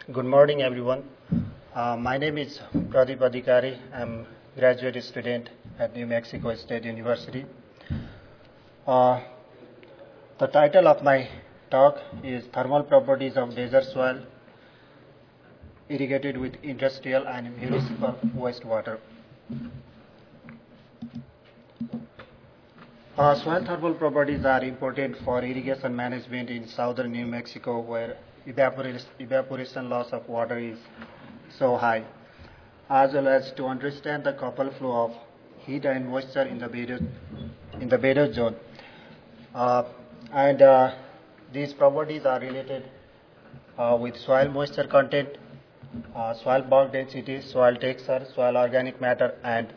Good morning, everyone. My name is Pradeep Adhikari. I'm a graduate student at New Mexico State University. Uh, the title of my talk is Thermal Properties of Desert Soil Irrigated with Industrial and Municipal Wastewater. Soil thermal properties are important for irrigation management in southern New Mexico, where evaporation loss of water is so high, as well as to understand the coupled flow of heat and moisture in the bedded zone. And these properties are related with soil moisture content, soil bulk density, soil texture, soil organic matter, and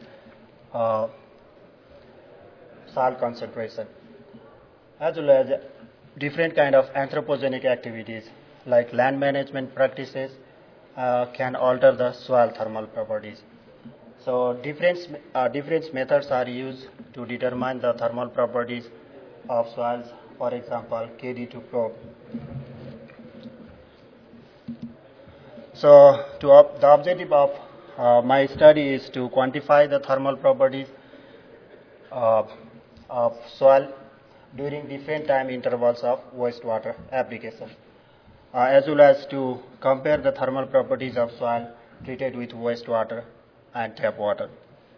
salt concentration, as well as different kind of anthropogenic activities like land management practices can alter the soil thermal properties. So different methods are used to determine the thermal properties of soils. For example, KD2 probe. So the objective of my study is to quantify the thermal properties of soil during different time intervals of wastewater application, as well as to compare the thermal properties of soil treated with wastewater and tap water.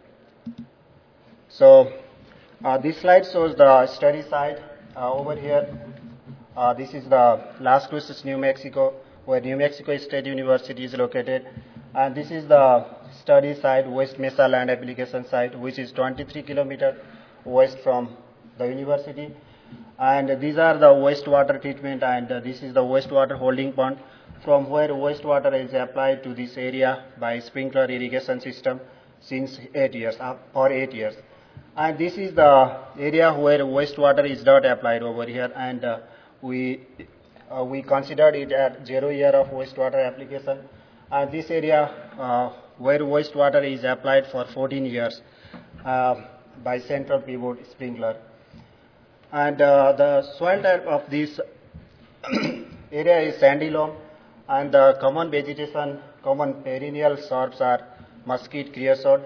So this slide shows the study site over here. This is the Las Cruces, New Mexico, where New Mexico State University is located. And this is the study site, West Mesa Land Application Site, which is 23 kilometers west from the university. And these are the wastewater treatment, and this is the wastewater holding pond from where wastewater is applied to this area by sprinkler irrigation system since 8 years, for 8 years. And this is the area where wastewater is not applied over here, and we considered it at 0 year of wastewater application. And this area where wastewater is applied for 14 years by central pivot sprinkler. And the soil type of this area is sandy loam, and the common vegetation, common perennial shrubs are mesquite, creosote.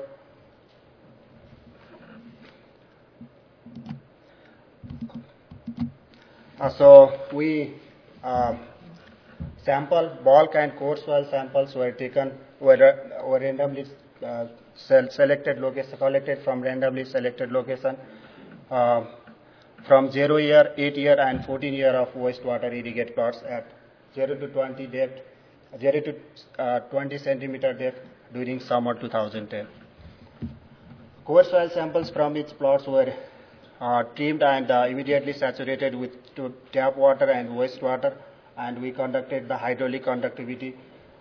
So we sample bulk and core soil samples were taken, were randomly selected location, collected from randomly selected location from 0 year, 8 year, and 14 year of wastewater irrigated plots at 0 to 20 depth, 0 to 20 centimeter depth during summer 2010. Core soil samples from its plots were trimmed and immediately saturated with tap water and wastewater, and we conducted the hydraulic conductivity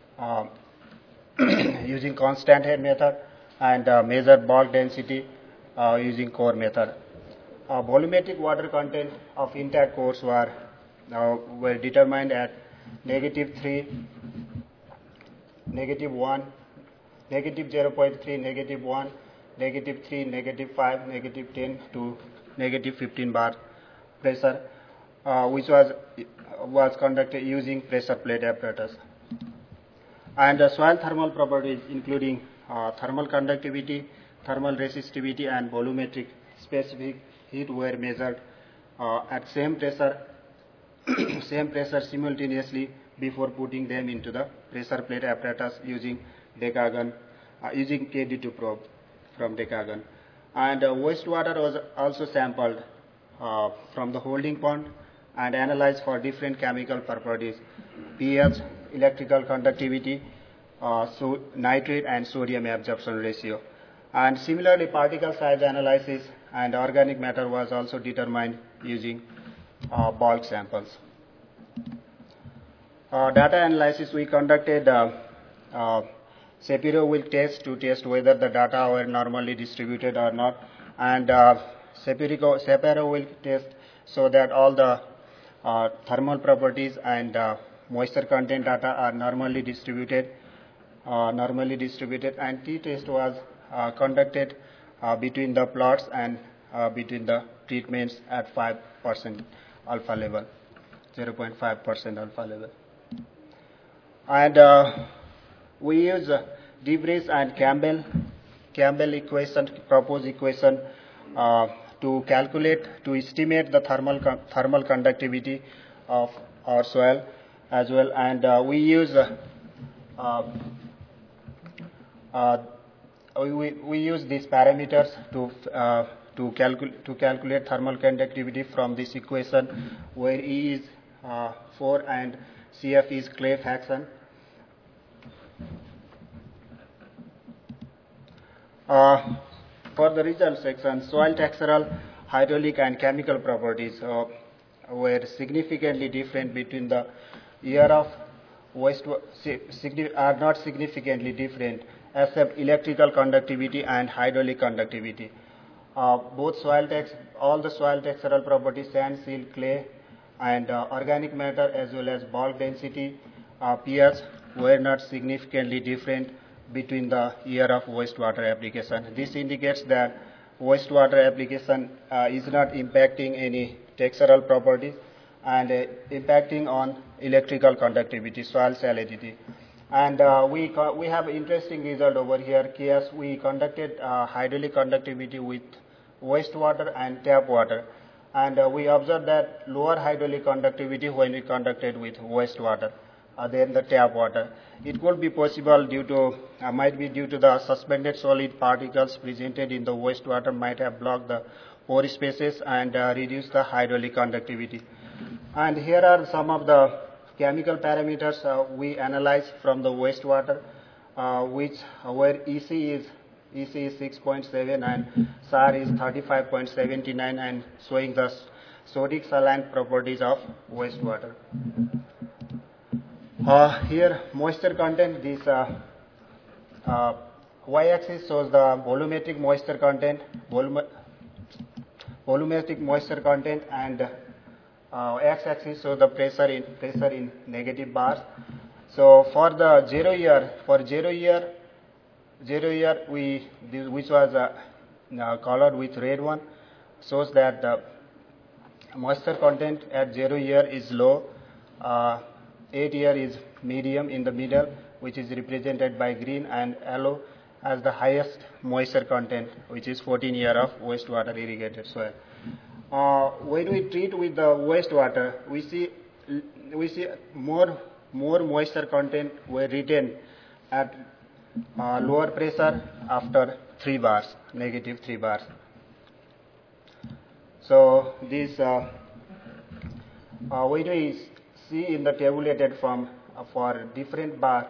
using constant head method and measured bulk density using core method. Volumetric water content of intact cores were determined at -3, -1, -0.3, -1, -3, -5, -10 to -15 bar pressure, which was conducted using pressure plate apparatus. And soil thermal properties, including thermal conductivity, thermal resistivity, and volumetric specific heat, were measured at same pressure simultaneously before putting them into the pressure plate apparatus using Decagon, using KD2 probe from Decagon. And wastewater was also sampled from the holding pond and analyzed for different chemical properties: pH, electrical conductivity, nitrate and sodium absorption ratio. And similarly, particle size analysis and organic matter was also determined using bulk samples. Data analysis, we conducted Shapiro wheel test to test whether the data were normally distributed or not, and Shapiro wheel test so that all the thermal properties and moisture content data are normally distributed, and t-test was conducted between the plots and between the treatments at 5% alpha level, 0.5% alpha level. And we use DeVries and Campbell equation, proposed equation, to estimate the thermal conductivity of our soil as well. And we use uh, we use these parameters to calculate thermal conductivity from this equation, where E is 4 and CF is clay fraction. For the result section, soil textural, hydraulic, and chemical properties were significantly different between the year of waste are not significantly different except electrical conductivity and hydraulic conductivity. All the soil textural properties, sand, silt, clay, and organic matter as well as bulk density, pH, were not significantly different between the year of wastewater application. This indicates that wastewater application is not impacting any textural properties and impacting on electrical conductivity, soil salinity. And we have interesting result over here. Yes, we conducted hydraulic conductivity with wastewater and tap water. And we observed that lower hydraulic conductivity when we conducted with wastewater than the tap water. It could be possible might be due to the suspended solid particles presented in the wastewater might have blocked the pore spaces and reduced the hydraulic conductivity. And here are some of the chemical parameters we analyzed from the wastewater, where EC is 6.7 and SAR is 35.79, and showing the sodic saline properties of wastewater. Here, moisture content. This y-axis shows the volumetric moisture content, and x-axis shows the pressure in negative bars. So for the 0 year, which was colored with red one, shows that the moisture content at 0 year is low. 8 year is medium in the middle, which is represented by green, and yellow as the highest moisture content, which is 14 year of wastewater irrigated soil. When we treat with the wastewater, we see more moisture content were retained at lower pressure after 3 bars, negative 3 bars. So this when we see in the tabulated form for different bar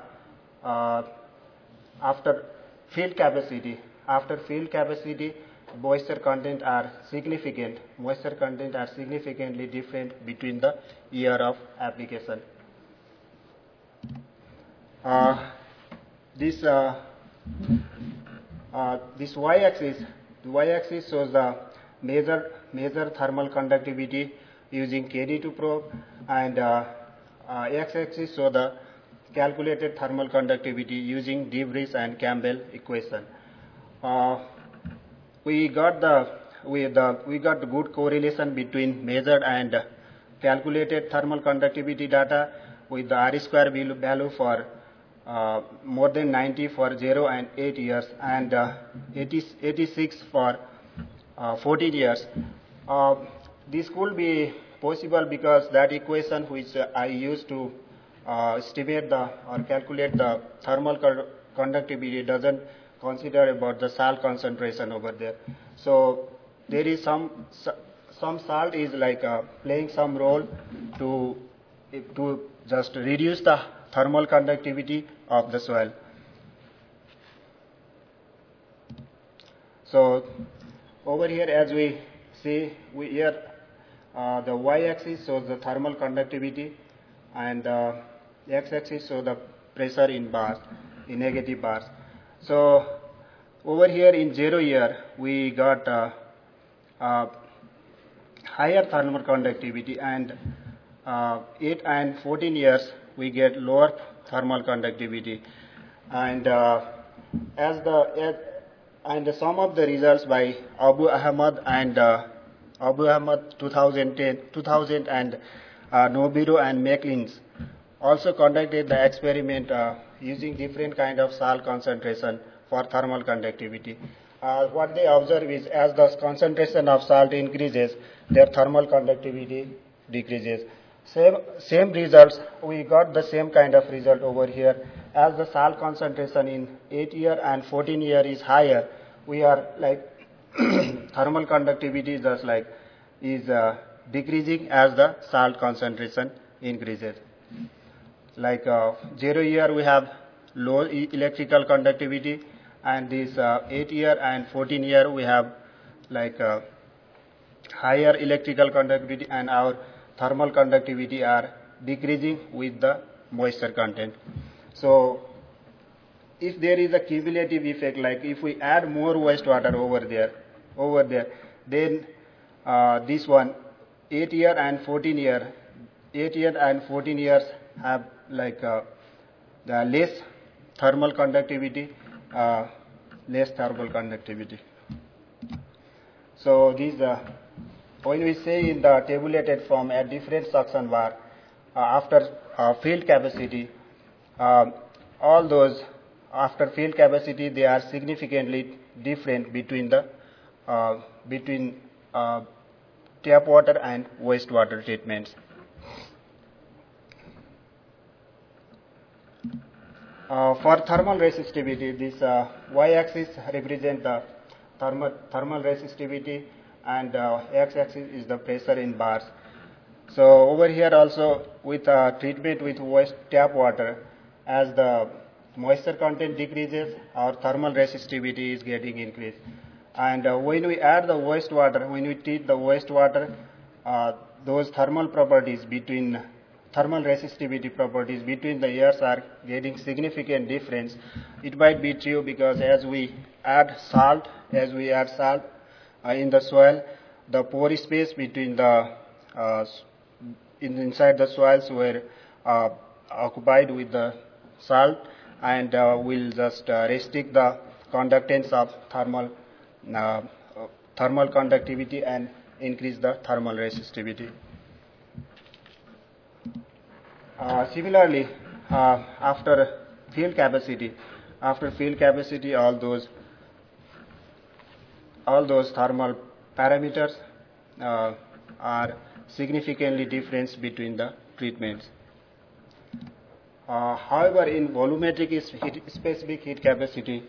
after field capacity, moisture content are significantly different between the year of application. This y-axis shows the measure thermal conductivity using KD2 probe, and x-axis shows the calculated thermal conductivity using DeVries and Campbell equation. We got the good correlation between measured and calculated thermal conductivity data with the R square value for more than 90 for 0 and 8 years, and 86 for 14 years. This could be possible because that equation which I used to estimate or calculate the thermal conductivity doesn't consider about the salt concentration over there. So there is some salt is like playing some role to just reduce the thermal conductivity of the soil. So over here, as we see, the y-axis shows the thermal conductivity, and the x-axis shows the pressure in bars, in negative bars. So over here in 0 year, we got higher thermal conductivity, and 8 and 14 years we get lower thermal conductivity, and some of the results by Abu Ahmad 2000 and Nobiro and Maclean's also conducted the experiment using different kind of salt concentration for thermal conductivity. What they observe is as the concentration of salt increases, their thermal conductivity decreases. Same results, we got the same kind of result over here. As the salt concentration in 8-year and 14-year is higher, we are like thermal conductivity is decreasing as the salt concentration increases. Like 0-year we have low electrical conductivity, and this 8-year and 14-year we have like higher electrical conductivity, and our thermal conductivity are decreasing with the moisture content. So if there is a cumulative effect, like if we add more wastewater over there, then this one 8-year and 14-year, 8-year and 14 years have like the less thermal conductivity, So these when we say in the tabulated form at different suction bar after field capacity, all those after field capacity they are significantly different between the tap water and wastewater treatments. For thermal resistivity, this y-axis represents the thermal resistivity, and x-axis is the pressure in bars. So over here also with treatment with tap water, as the moisture content decreases, our thermal resistivity is getting increased. And when we add the wastewater, when we treat the wastewater, those thermal resistivity properties between the years are getting significant difference. It might be true because as we add salt in the soil, the pore space between the inside the soils were occupied with the salt, and will just restrict the conductance of thermal conductivity and increase the thermal resistivity. Similarly, after field capacity, all those thermal parameters are significantly different between the treatments. However, in volumetric specific heat capacity,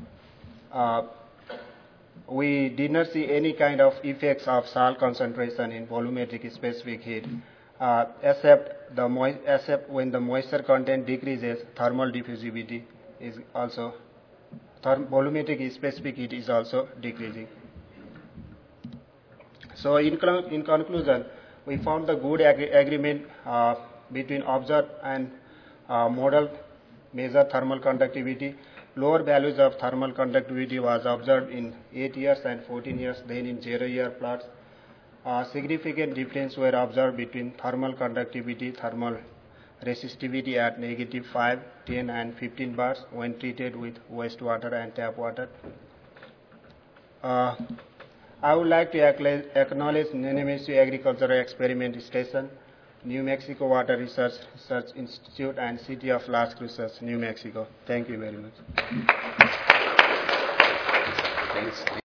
we did not see any kind of effects of salt concentration in volumetric specific heat, except when the moisture content decreases, thermal diffusivity is also, volumetric specific heat is also decreasing. So in conclusion, we found the good agreement between observed and model measure thermal conductivity. Lower values of thermal conductivity was observed in 8 years and 14 years, then in 0-year plots. Significant difference were observed between thermal conductivity, thermal resistivity at -5, 10 and 15 bars when treated with wastewater and tap water. I would like to acknowledge NMSU Agricultural Experiment Station, New Mexico Water Research Institute, and City of Las Cruces, New Mexico. Thank you very much. Thanks.